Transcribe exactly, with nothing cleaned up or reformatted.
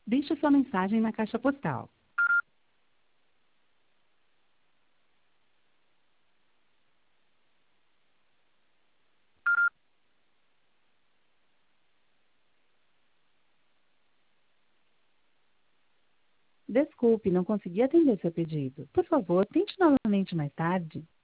Deixe sua mensagem na caixa postal. Desculpe, não consegui atender seu pedido. Por favor, tente novamente mais tarde.